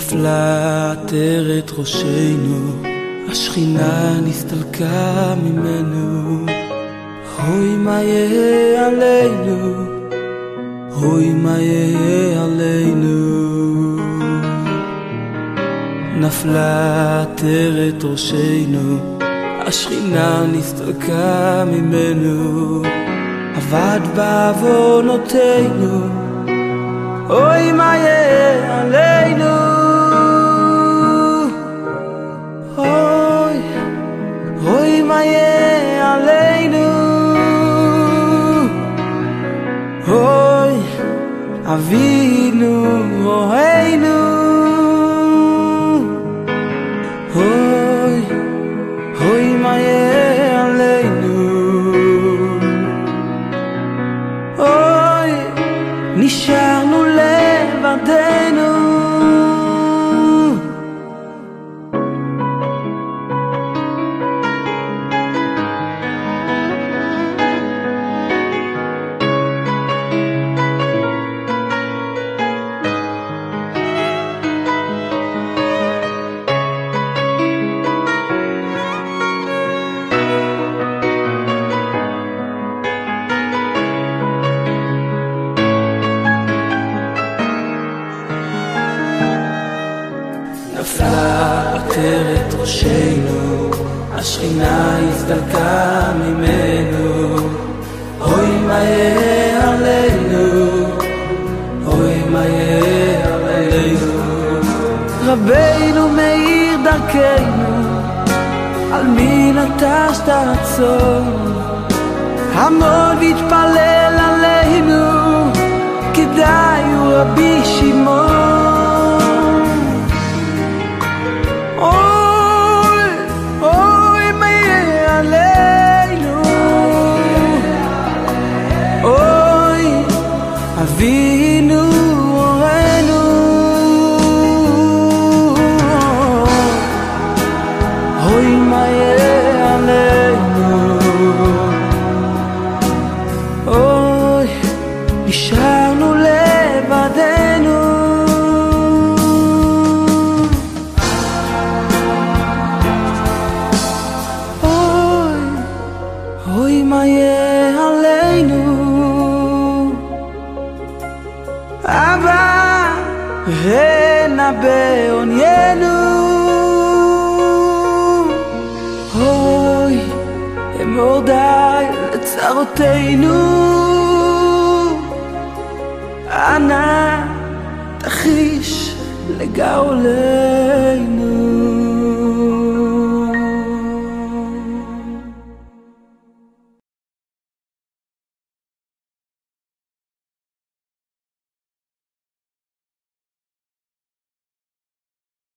נפלה עטרת ראשנו, השכינה נסתלקה ממנו. אוי מה יהיה עלינו, אוי מה יהיה עלינו. נפלה עטרת ראשנו, השכינה נסתלקה ממנו. אבד בעוונותינו, אוי מה יהיה עלינו. אוי, אוי מה יהיה עלינו. אוי, אבינו רואינו. אוי, אוי מה יהיה עלינו. אוי, נשארנו לבדנו. נפלה עטרת ראשנו, השכינה הסתלקה ממנו. אוי מה יהיה עלינו, אוי מה יהיה עלינו. רבינו מאיר דרכנו, על מי נטש תעצור. המון והתפלל עלינו, כדאי הוא רבי שמעון. אבינו הורינו. אוי מה יהיה עלינו. אוי, נשארנו לבדנו. אוי, אוי מה יהיה עלינו. אבא ונבא עוניינו. אוי אמור די לצרותינו. אנא תחיש לגאולנו.